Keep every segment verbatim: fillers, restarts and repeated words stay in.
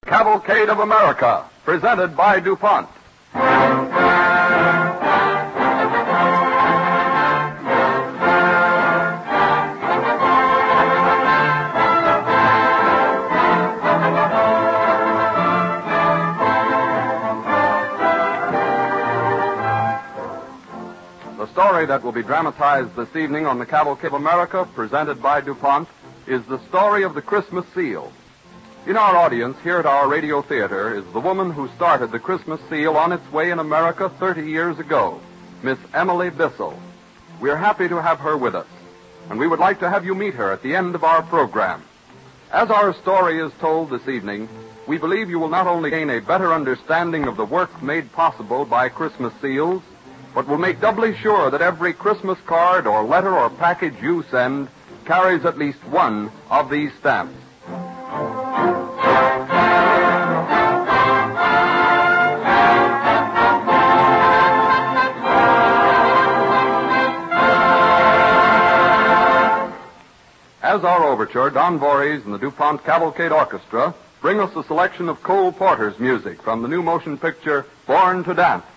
Cavalcade of America, presented by DuPont. The story that will be dramatized this evening on the Cavalcade of America, presented by DuPont, is the story of the Christmas seal. In our audience here at our radio theater is the woman who started the Christmas seal on its way in America thirty years ago, Miss Emily Bissell. We're happy to have her with us, and we would like to have you meet her at the end of our program. As our story is told this evening, we believe you will not only gain a better understanding of the work made possible by Christmas seals, but will make doubly sure that every Christmas card or letter or package you send carries at least one of these stamps. As our overture, Don Voorhees and the DuPont Cavalcade Orchestra bring us a selection of Cole Porter's music from the new motion picture Born to Dance.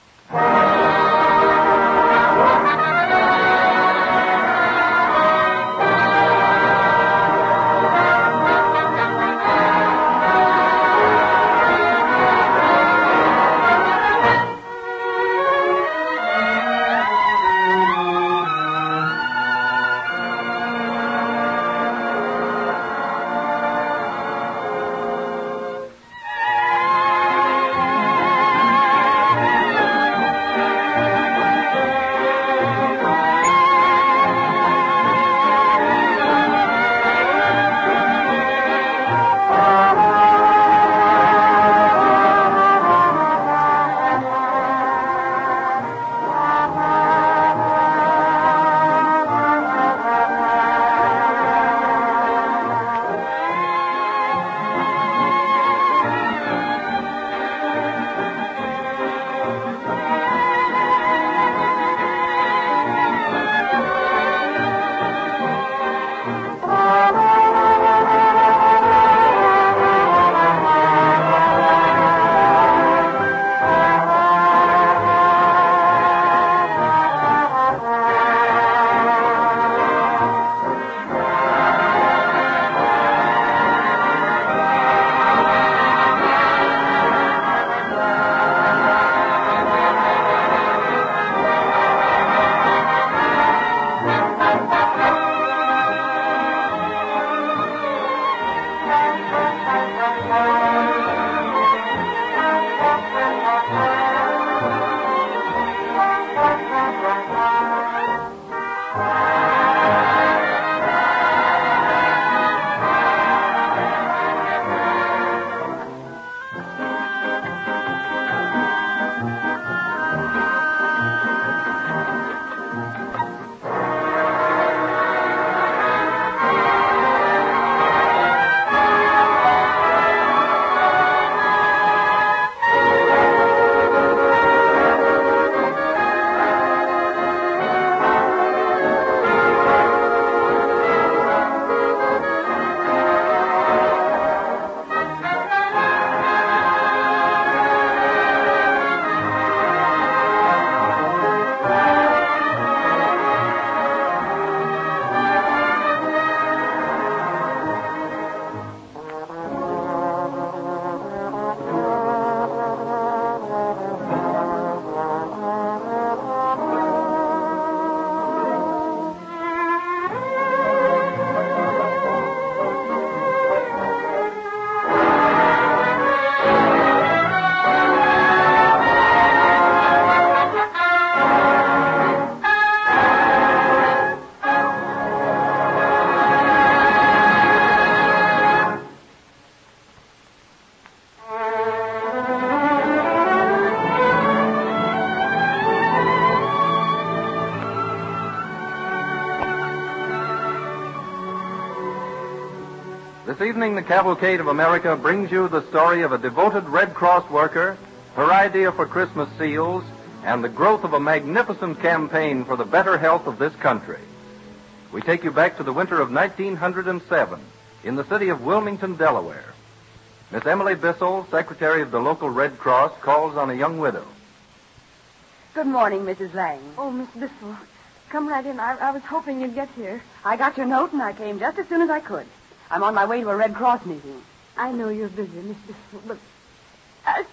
This evening, the Cavalcade of America brings you the story of a devoted Red Cross worker, her idea for Christmas seals, and the growth of a magnificent campaign for the better health of this country. We take you back to the winter of nineteen oh seven in the city of Wilmington, Delaware. Miss Emily Bissell, secretary of the local Red Cross, calls on a young widow. Good morning, Missus Lang. Oh, Miss Bissell, come right in. I, I was hoping you'd get here. I got your note, and I came just as soon as I could. I'm on my way to a Red Cross meeting. I know you're busy, Miss Bissell, but... I...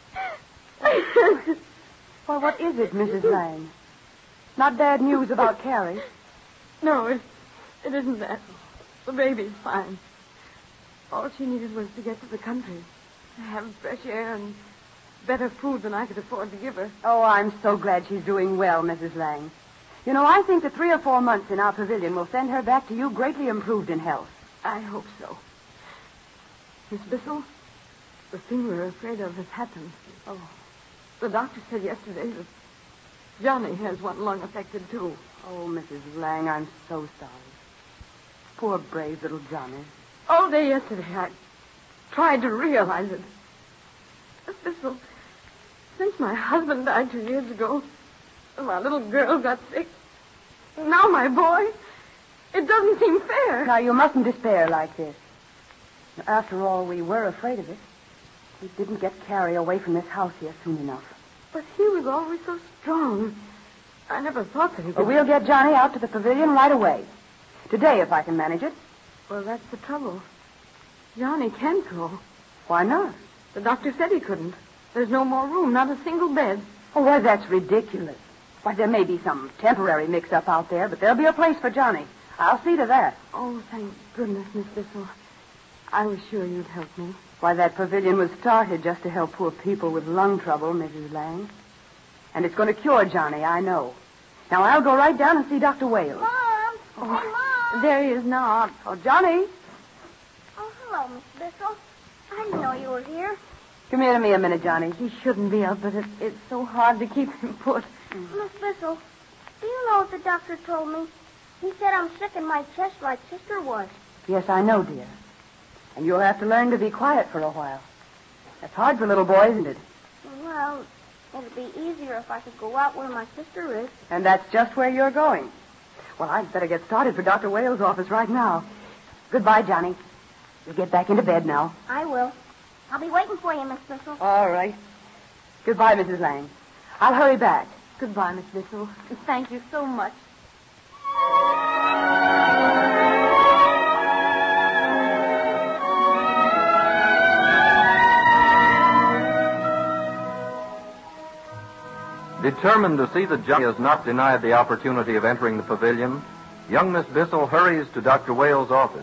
Well, what is it, Missus Lang? Not bad news about Carrie? No, it, it isn't that. The baby's fine. All she needed was to get to the country, to have fresh air and better food than I could afford to give her. Oh, I'm so glad she's doing well, Missus Lang. You know, I think that three or four months in our pavilion will send her back to you greatly improved in health. I hope so. Miss Bissell, the thing we're afraid of has happened. Oh. The doctor said yesterday that Johnny has one lung affected, too. Oh, Missus Lang, I'm so sorry. Poor brave little Johnny. All day yesterday, I tried to realize it. Miss Bissell, since my husband died two years ago, and my little girl got sick, now my boy, it doesn't seem fair. Now, you mustn't despair like this. After all, we were afraid of it. We didn't get Carrie away from this house here soon enough. But he was always so strong. I never thought that he could... Well, we'll get Johnny out to the pavilion right away. Today, if I can manage it. Well, that's the trouble. Johnny can go. Why not? The doctor said he couldn't. There's no more room, not a single bed. Oh, well, that's ridiculous. Why, there may be some temporary mix-up out there, but there'll be a place for Johnny. I'll see to that. Oh, thank goodness, Miss Bissell. I was sure you'd help me. Why, that pavilion was started just to help poor people with lung trouble, Missus Lang. And it's going to cure Johnny, I know. Now, I'll go right down and see Doctor Wales. Mom! Oh, Hey, Mom! there he is now. Oh, Johnny. Oh, hello, Miss Bissell. I didn't know you were here. Come here to me a minute, Johnny. He shouldn't be up, but it, it's so hard to keep him put. Miss Bissell, do you know what the doctor told me? He said I'm sick in my chest like Sister was. Yes, I know, dear. And you'll have to learn to be quiet for a while. That's hard for little boys, isn't it? Well, it'd be easier if I could go out where my sister is. And that's just where you're going. Well, I'd better get started for Doctor Wales' office right now. Goodbye, Johnny. You'll get back into bed now. I will. I'll be waiting for you, Miss Bissell. All right. Goodbye, Missus Lang. I'll hurry back. Goodbye, Miss Bissell. Thank you so much. Determined to see that Johnny is not denied the opportunity of entering the pavilion, young Miss Bissell hurries to Doctor Wales' office.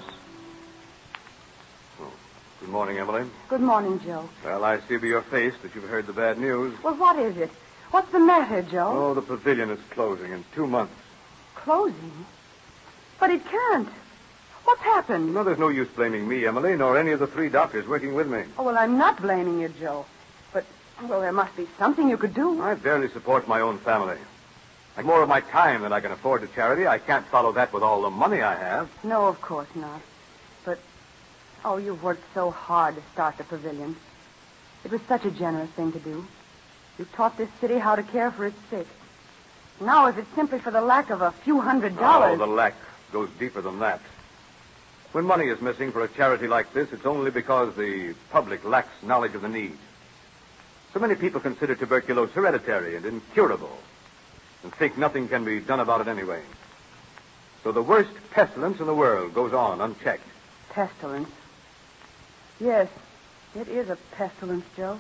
Oh, good morning, Emily. Good morning, Joe. Well, I see by your face that you've heard the bad news. Well, what is it? What's the matter, Joe? Oh, the pavilion is closing in two months. Closing? But it can't. What's happened? No, there's no use blaming me, Emily, nor any of the three doctors working with me. Oh, well, I'm not blaming you, Joe. But, well, there must be something you could do. I barely support my own family. Like more of my time than I can afford to charity. I can't follow that with all the money I have. No, of course not. But, oh, you've worked so hard to start the pavilion. It was such a generous thing to do. You taught this city how to care for its sick. Now, if it's simply for the lack of a few hundred dollars... Oh, the lack goes deeper than that. When money is missing for a charity like this, it's only because the public lacks knowledge of the need. So many people consider tuberculosis hereditary and incurable and think nothing can be done about it anyway. So the worst pestilence in the world goes on unchecked. Pestilence? Yes, it is a pestilence, Joe.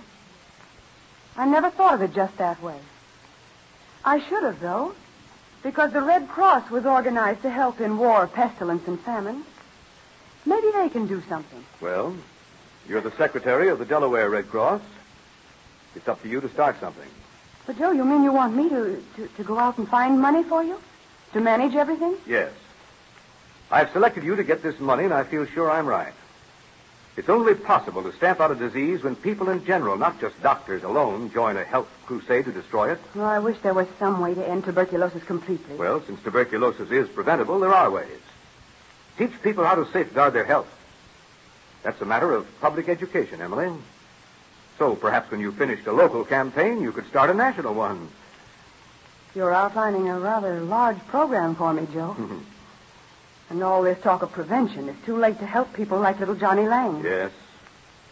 I never thought of it just that way. I should have, though, because the Red Cross was organized to help in war, pestilence, and famine. Maybe they can do something. Well, you're the secretary of the Delaware Red Cross. It's up to you to start something. But, Joe, you mean you want me to, to, to go out and find money for you? To manage everything? Yes. I've selected you to get this money, and I feel sure I'm right. It's only possible to stamp out a disease when people in general, not just doctors alone, join a health crusade to destroy it. Well, I wish there was some way to end tuberculosis completely. Well, since tuberculosis is preventable, there are ways. Teach people how to safeguard their health. That's a matter of public education, Emily. So perhaps when you finished a local campaign, you could start a national one. You're outlining a rather large program for me, Joe. Mm-hmm. And all this talk of prevention is too late to help people like little Johnny Lang. Yes.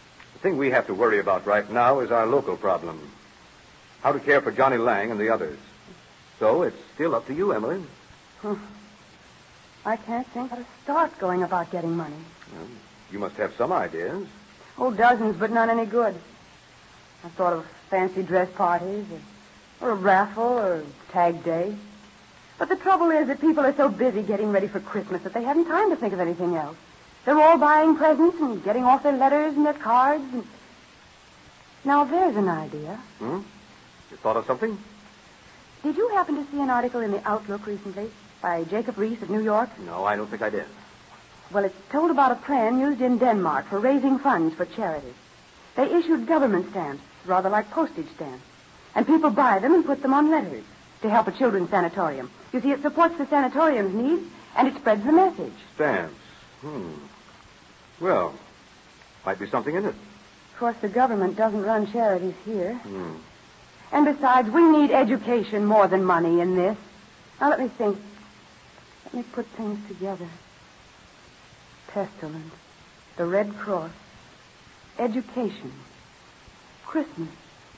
thing we have to worry about right now is our local problem. How to care for Johnny Lang and the others. So it's still up to you, Emily. Hmm. I can't think how to start going about getting money. Well, you must have some ideas. Oh, dozens, but none any good. I've thought of fancy dress parties, or, or a raffle, or tag day. But the trouble is that people are so busy getting ready for Christmas that they haven't time to think of anything else. They're all buying presents and getting off their letters and their cards. And... Now, there's an idea. Hmm? You thought of something? Did you happen to see an article in the Outlook recently by Jacob Reese of New York? No, I don't think I did. Well, it's told about a plan used in Denmark for raising funds for charity. They issued government stamps, rather like postage stamps. And people buy them and put them on letters to help a children's sanatorium. You see, it supports the sanatorium's needs, and it spreads the message. Stamps. Hmm. Well, might be something in it. Of course, the government doesn't run charities here. Hmm. And besides, we need education more than money in this. Now, let me think. Let me put things together. Pestilence, the Red Cross, education, Christmas.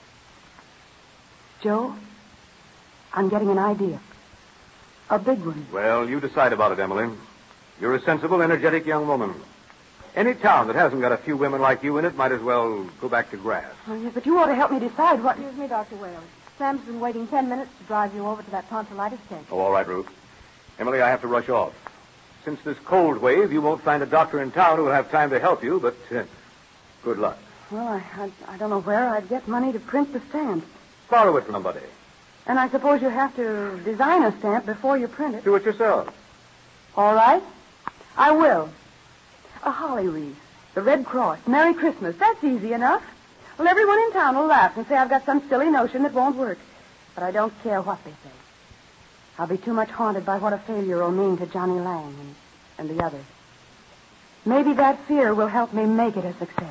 Joe, I'm getting an idea. A big one. Well, you decide about it, Emily. You're a sensible, energetic young woman. Any town that hasn't got a few women like you in it might as well go back to grass. Oh, yes, but you ought to help me decide what... Excuse me, Doctor Wales. Sam's been waiting ten minutes to drive you over to that tonsillitis station. Oh, all right, Ruth. Emily, I have to rush off. Since this cold wave, you won't find a doctor in town who will have time to help you, but uh, good luck. Well, I, I, I don't know where I'd get money to print the stamps. Borrow it from somebody. And I suppose you have to design a stamp before you print it. Do it yourself. All right. I will. A holly wreath, the Red Cross, Merry Christmas. That's easy enough. Well, everyone in town will laugh and say I've got some silly notion that won't work. But I don't care what they say. I'll be too much haunted by what a failure will mean to Johnny Lang and, and the others. Maybe that fear will help me make it a success.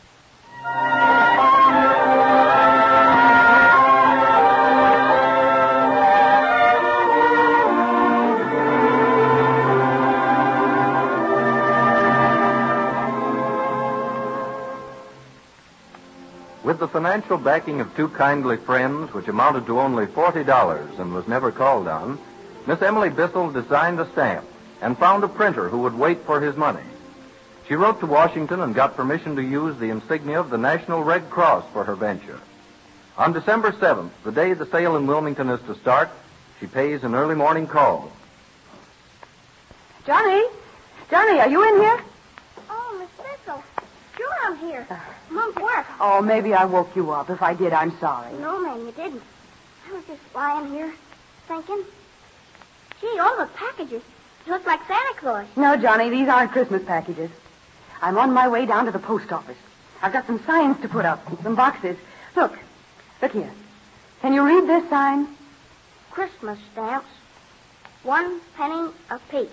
With the financial backing of two kindly friends, which amounted to only forty dollars and was never called on, Miss Emily Bissell designed a stamp and found a printer who would wait for his money. She wrote to Washington and got permission to use the insignia of the National Red Cross for her venture. On December seventh, the day the sale in Wilmington is to start, she pays an early morning call. Johnny? Johnny, are you in here? Oh, Miss Bissell. Sure, I'm here. Mom's work. Oh, maybe I woke you up. If I did, I'm sorry. No, ma'am, you didn't. I was just lying here thinking. Gee, all the packages look like Santa Claus. No, Johnny, these aren't Christmas packages. I'm on my way down to the post office. I've got some signs to put up and some boxes. Look. Look here. Can you read this sign? Christmas stamps. One penny apiece.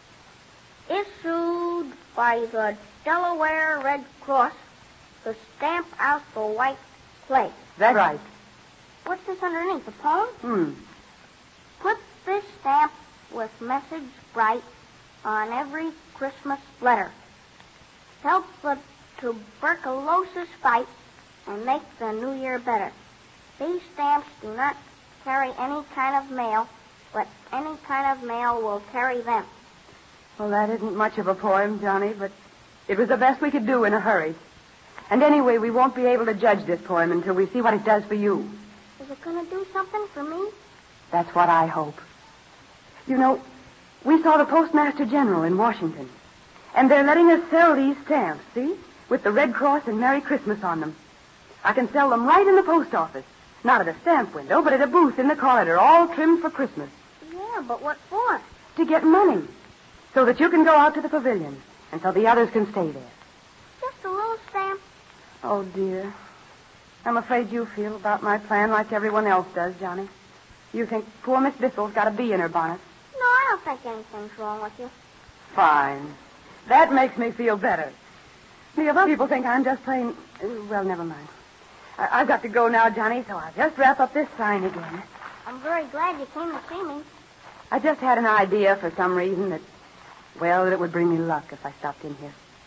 Issued by the Delaware Red Cross to stamp out the white plate. That's right. What's this underneath, a poem? Hmm. Put this stamp with message bright on every Christmas letter. Help the tuberculosis fight and make the new year better. These stamps do not carry any kind of mail, but any kind of mail will carry them. Well, that isn't much of a poem, Johnny, but it was the best we could do in a hurry. And anyway, we won't be able to judge this poem until we see what it does for you. Is it going to do something for me? That's what I hope. You know, we saw the Postmaster General in Washington, and they're letting us sell these stamps, see? With the Red Cross and Merry Christmas on them. I can sell them right in the post office. Not at a stamp window, but at a booth in the corridor, all trimmed for Christmas. Yeah, but what for? To get money, so that you can go out to the pavilion, and so the others can stay there. Just a little stamp. Oh, dear. I'm afraid you feel about my plan like everyone else does, Johnny. You think poor Miss Bissell's got a bee in her bonnet. No, I don't think anything's wrong with you. Fine. That makes me feel better. The other people think I'm just plain... Well, never mind. I- I've got to go now, Johnny, so I'll just wrap up this sign again. I'm very glad you came to see me. I just had an idea for some reason that, well, that it would bring me luck if I stopped in here.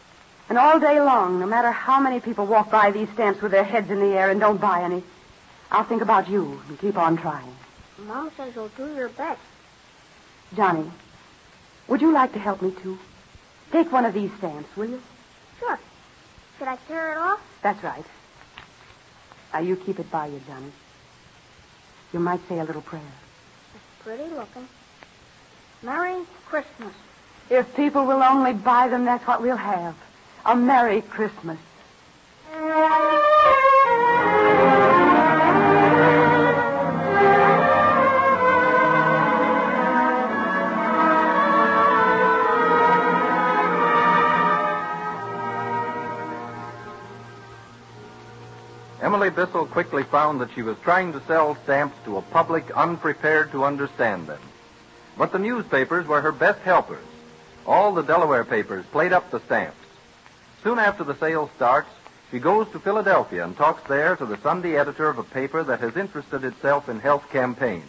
And all day long, no matter how many people walk by these stamps with their heads in the air and don't buy any, I'll think about you and keep on trying. Mom says you'll do your best. Johnny, would you like to help me, too? Take one of these stamps, will you? Sure. Should I tear it off? That's right. Now, you keep it by you, Johnny. You might say a little prayer. It's pretty looking. Merry Christmas. If people will only buy them, that's what we'll have. A Merry Christmas. Emily Bissell quickly found that she was trying to sell stamps to a public unprepared to understand them. But the newspapers were her best helpers. All the Delaware papers played up the stamps. Soon after the sale starts, she goes to Philadelphia and talks there to the Sunday editor of a paper that has interested itself in health campaigns.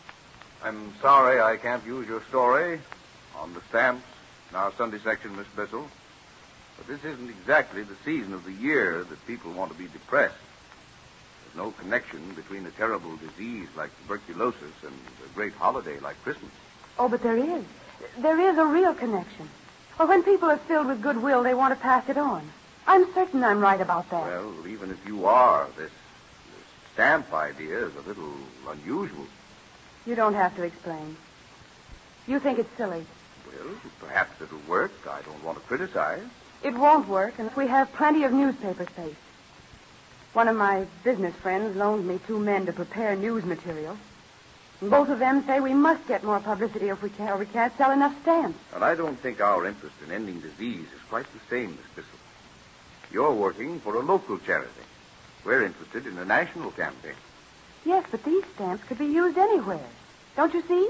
I'm sorry I can't use your story on the stamps in our Sunday section, Miss Bissell. But this isn't exactly the season of the year that people want to be depressed. There's no connection between a terrible disease like tuberculosis and a great holiday like Christmas. Oh, but there is. There is a real connection. Well, when people are filled with goodwill, they want to pass it on. I'm certain I'm right about that. Well, even if you are, this, this stamp idea is a little unusual. You don't have to explain. You think it's silly. Well, perhaps it'll work. I don't want to criticize. It won't work, and we have plenty of newspaper space. One of my business friends loaned me two men to prepare news material. And both of them say we must get more publicity if we can, or we can't sell enough stamps. And I don't think our interest in ending disease is quite the same, Miss Bissell. You're working for a local charity. We're interested in a national campaign. Yes, but these stamps could be used anywhere. Don't you see?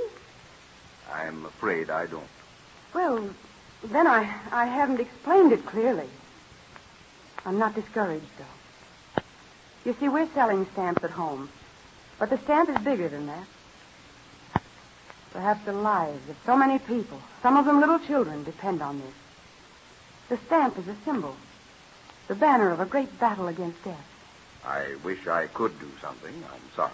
I'm afraid I don't. Well, then I, I haven't explained it clearly. I'm not discouraged, though. You see, we're selling stamps at home. But the stamp is bigger than that. Perhaps the lives of so many people, some of them little children, depend on this. The stamp is a symbol, the banner of a great battle against death. I wish I could do something. I'm sorry.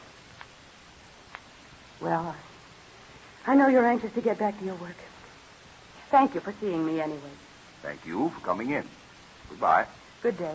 Well, I know you're anxious to get back to your work. Thank you for seeing me anyway. Thank you for coming in. Goodbye. Good day.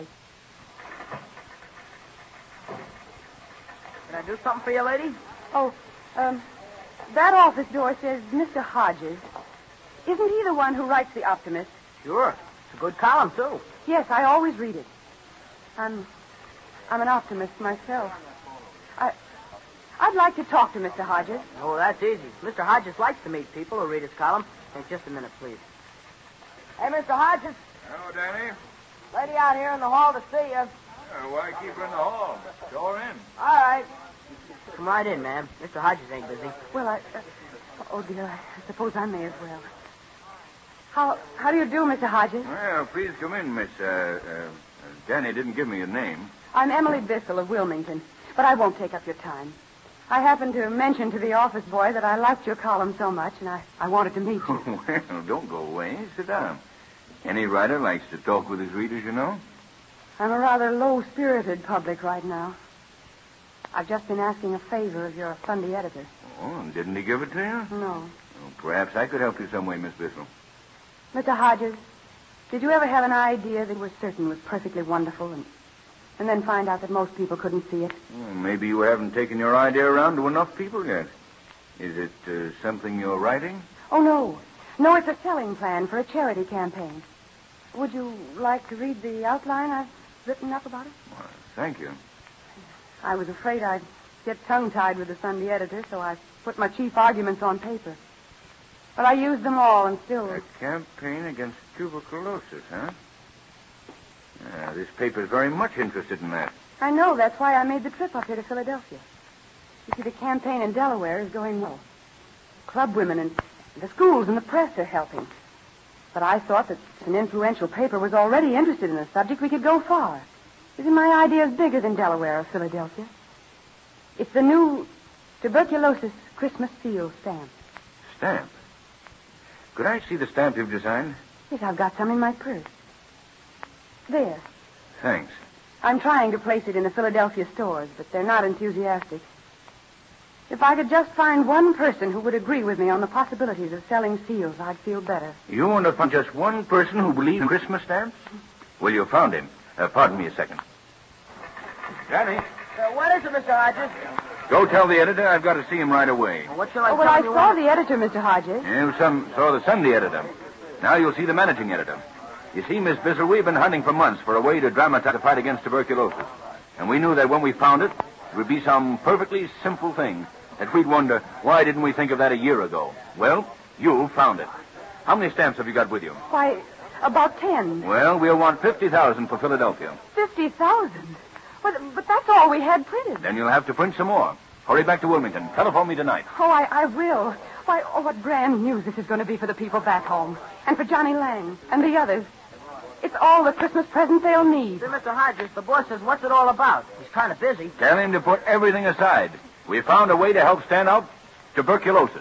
Can I do something for you, lady? Oh, um, that office door says Mister Hodges. Isn't he the one who writes The Optimist? Sure. It's a good column, too. Yes, I always read it. I'm, I'm an optimist myself. I, I'd like to talk to Mister Hodges. Oh, that's easy. Mister Hodges likes to meet people who read his column. Hey, just a minute, please. Hey, Mister Hodges. Hello, Danny. Lady out here in the hall to see you. Uh, why keep her in the hall? Show her in. All right. Come right in, ma'am. Mister Hodges ain't busy. Well, I... Uh, oh, dear, I suppose I may as well. How how do you do, Mister Hodges? Well, please come in, Miss... Uh, uh, Danny didn't give me a name. I'm Emily Bissell of Wilmington, but I won't take up your time. I happened to mention to the office boy that I liked your column so much, and I, I wanted to meet you. Well, don't go away. Sit down. Any writer likes to talk with his readers, you know. I'm a rather low-spirited public right now. I've just been asking a favor of your Sunday editor. Oh, and didn't he give it to you? No. Well, perhaps I could help you some way, Miss Bissell. Mister Hodges, did you ever have an idea that was certain was perfectly wonderful and, and then find out that most people couldn't see it? Well, maybe you haven't taken your idea around to enough people yet. Is it uh, something you're writing? Oh, no. No, it's a selling plan for a charity campaign. Would you like to read the outline I've written up about it? Well, thank you. I was afraid I'd get tongue-tied with the Sunday editor, so I put my chief arguments on paper. But I used them all and still... A campaign against tuberculosis, huh? Yeah, this paper's very much interested in that. I know. That's why I made the trip up here to Philadelphia. You see, the campaign in Delaware is going well. Club women and the schools and the press are helping. But I thought that an influential paper was already interested in the subject. We could go far. Isn't my idea bigger than Delaware or Philadelphia? It's the new tuberculosis Christmas seal stamp. Stamp? Could I see the stamp you've designed? Yes, I've got some in my purse. There. Thanks. I'm trying to place it in the Philadelphia stores, but they're not enthusiastic. If I could just find one person who would agree with me on the possibilities of selling seals, I'd feel better. You want to find just one person who believes in Christmas stamps? Well, you found him. Uh, pardon me a second. Danny, Uh, what is it, Mister Hodges? go tell the editor I've got to see him right away. What shall I Oh, well, tell I you? saw the editor, Mister Hodges. You some saw the Sunday editor. Now you'll see the managing editor. You see, Miss Bissell, we've been hunting for months for a way to dramatize the fight against tuberculosis. And we knew that when we found it, it would be some perfectly simple thing that we'd wonder, why didn't we think of that a year ago? Well, you found it. How many stamps have you got with you? Why, about ten. Well, we'll want fifty thousand for Philadelphia. Fifty thousand? But, but that's all we had printed. Then you'll have to print some more. Hurry back to Wilmington. Telephone me tonight. Oh, I, I will. Why, oh, what grand news this is going to be for the people back home. And for Johnny Lang and the others. It's all the Christmas present they'll need. See, Mister Hodges, the boss says, what's it all about? He's kind of busy. Tell him to put everything aside. We found a way to help stand out tuberculosis.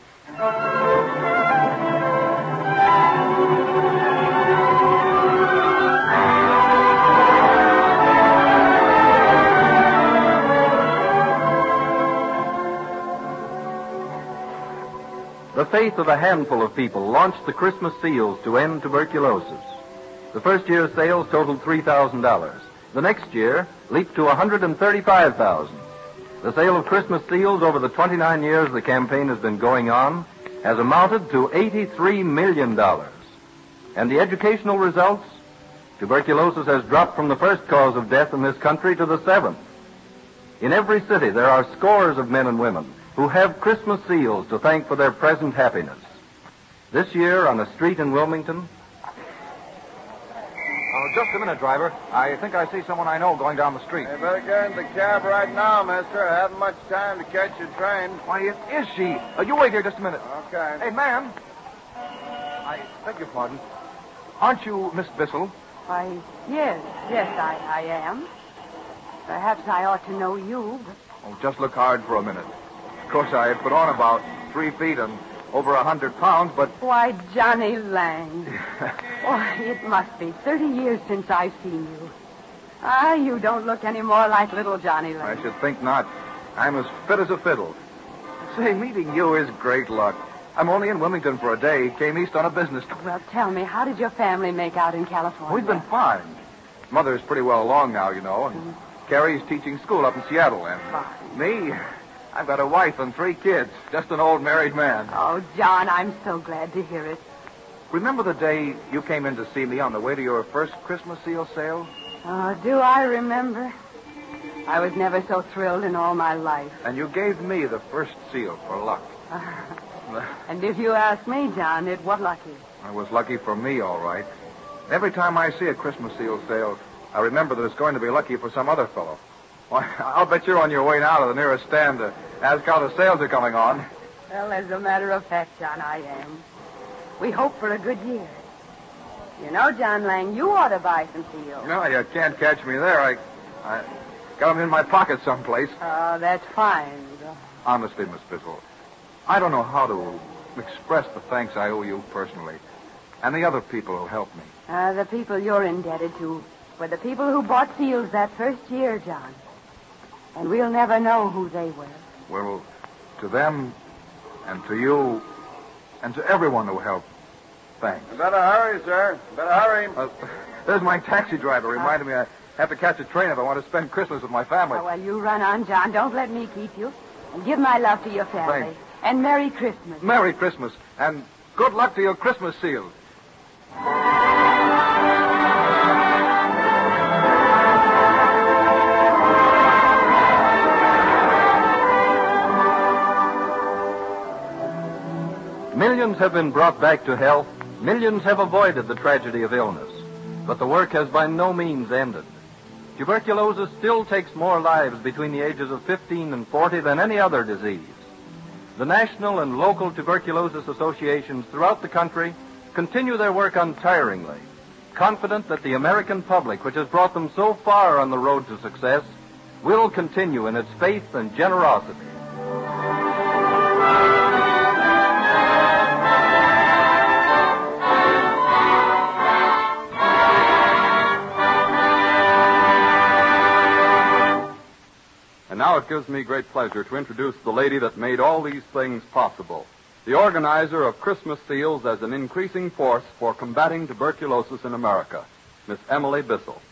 The faith of a handful of people launched the Christmas seals to end tuberculosis. The first year's sales totaled three thousand dollars. The next year leaped to one hundred thirty-five thousand dollars. The sale of Christmas seals over the twenty-nine years the campaign has been going on has amounted to eighty-three million dollars. And the educational results? Tuberculosis has dropped from the first cause of death in this country to the seventh. In every city, there are scores of men and women who have Christmas seals to thank for their present happiness. This year, on a street in Wilmington... Oh, just a minute, driver. I think I see someone I know going down the street. You better get in the cab right now, mister. I haven't much time to catch your train. Why, it is she. Uh, you wait here just a minute. Okay. Hey, ma'am. I beg your pardon. Aren't you Miss Bissell? Why, yes, yes, I, I am. Perhaps I ought to know you, but... Oh, just look hard for a minute. Of course, I had put on about three feet and over a hundred pounds, but... Why, Johnny Lang. Why, it must be thirty years since I've seen you. Ah, you don't look any more like little Johnny Lang. I should think not. I'm as fit as a fiddle. Say, meeting you is great luck. I'm only in Wilmington for a day. Came east on a business trip. Well, tell me, how did your family make out in California? We've been fine. Mother's pretty well along now, you know, and mm. Carrie's teaching school up in Seattle, and fine. Me, I've got a wife and three kids. Just an old married man. Oh, John, I'm so glad to hear it. Remember the day you came in to see me on the way to your first Christmas seal sale? Oh, do I remember? I was never so thrilled in all my life. And you gave me the first seal for luck. And if you ask me, John, it was lucky. It was lucky for me, all right. Every time I see a Christmas seal sale, I remember that it's going to be lucky for some other fellow. Why, I'll bet you're on your way now to the nearest stand to ask how the sales are coming on. Well, as a matter of fact, John, I am. We hope for a good year. You know, John Lang, you ought to buy some seals. No, you can't catch me there. I, I got them in my pocket someplace. Oh, that's fine. Honestly, Miss Bissell, I don't know how to express the thanks I owe you personally, and the other people who helped me. Uh, the people you're indebted to were the people who bought seals that first year, John. And we'll never know who they were. Well, to them, and to you, and to everyone who helped, thanks. You better hurry, sir. You better hurry. Uh, there's my taxi driver reminding me I have to catch a train if I want to spend Christmas with my family. Oh, well, you run on, John. Don't let me keep you. And give my love to your family. Thanks. And Merry Christmas. Merry Christmas. And good luck to your Christmas seals. Millions have been brought back to health. Millions have avoided the tragedy of illness. But the work has by no means ended. Tuberculosis still takes more lives between the ages of fifteen and forty than any other disease. The national and local tuberculosis associations throughout the country continue their work untiringly, confident that the American public, which has brought them so far on the road to success, will continue in its faith and generosity. now it gives me great pleasure to introduce the lady that made all these things possible, the organizer of Christmas seals as an increasing force for combating tuberculosis in America, Miss Emily Bissell.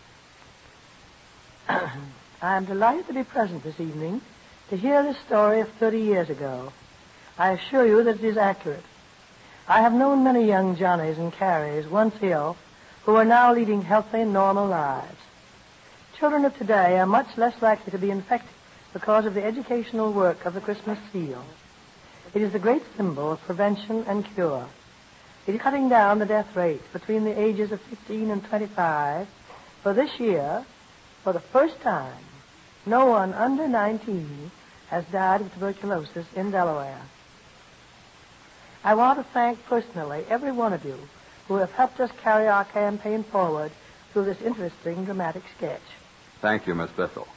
I am delighted to be present this evening to hear this story of thirty years ago. I assure you that it is accurate. I have known many young Johnnies and Carries, once ill, who are now leading healthy, normal lives. Children of today are much less likely to be infected because of the educational work of the Christmas seal. It is the great symbol of prevention and cure. It is cutting down the death rate between the ages of fifteen and twenty-five. For this year, for the first time, no one under nineteen has died of tuberculosis in Delaware. I want to thank personally every one of you who have helped us carry our campaign forward through this interesting dramatic sketch. Thank you, Miss Bissell.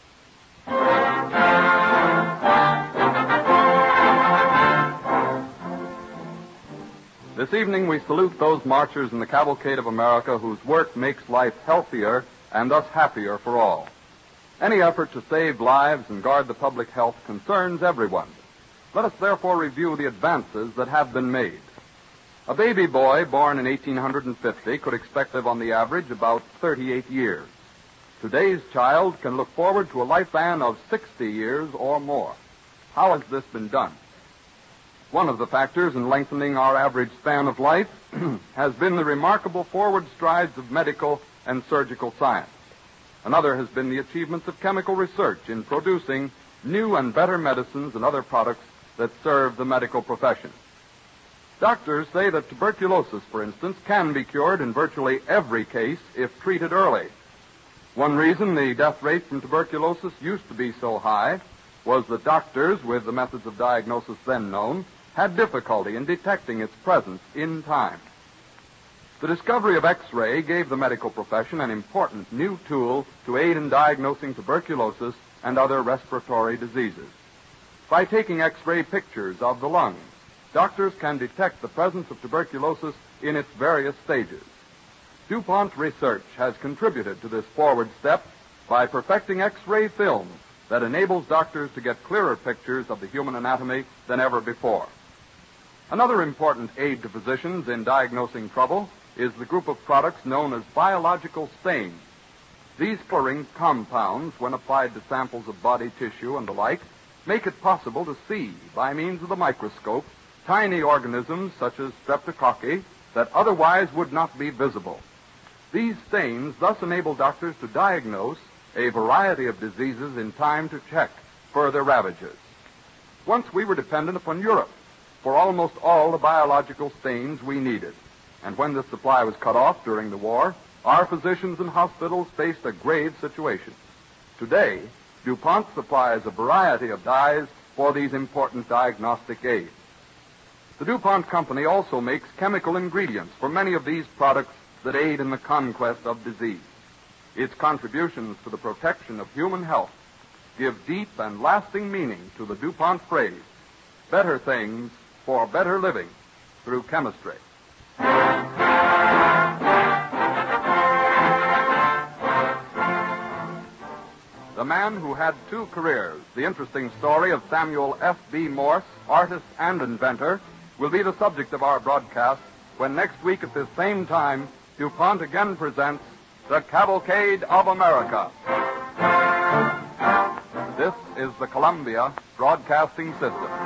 This evening we salute those marchers in the cavalcade of America whose work makes life healthier and thus happier for all. Any effort to save lives and guard the public health concerns everyone. Let us therefore review the advances that have been made. A baby boy born in eighteen fifty could expect to live on the average about thirty-eight years. Today's child can look forward to a lifespan of sixty years or more. How has this been done? One of the factors in lengthening our average span of life has been the remarkable forward strides of medical and surgical science. Another has been the achievements of chemical research in producing new and better medicines and other products that serve the medical profession. Doctors say that tuberculosis, for instance, can be cured in virtually every case if treated early. One reason the death rate from tuberculosis used to be so high was that doctors, with the methods of diagnosis then known, had difficulty in detecting its presence in time. The discovery of X-ray gave the medical profession an important new tool to aid in diagnosing tuberculosis and other respiratory diseases. By taking X-ray pictures of the lungs, doctors can detect the presence of tuberculosis in its various stages. DuPont Research has contributed to this forward step by perfecting X-ray films that enables doctors to get clearer pictures of the human anatomy than ever before. Another important aid to physicians in diagnosing trouble is the group of products known as biological stains. These coloring compounds, when applied to samples of body tissue and the like, make it possible to see, by means of the microscope, tiny organisms such as streptococci that otherwise would not be visible. These stains thus enable doctors to diagnose a variety of diseases in time to check further ravages. Once we were dependent upon Europe for almost all the biological stains we needed, and when this supply was cut off during the war, our physicians and hospitals faced a grave situation. Today, DuPont supplies a variety of dyes for these important diagnostic aids. The DuPont Company also makes chemical ingredients for many of these products that aid in the conquest of disease. Its contributions to the protection of human health give deep and lasting meaning to the DuPont phrase, better things for better living through chemistry. The man who had two careers, the interesting story of Samuel F B Morse, artist and inventor, will be the subject of our broadcast when next week at this same time, DuPont again presents The Cavalcade of America. This is the Columbia Broadcasting System.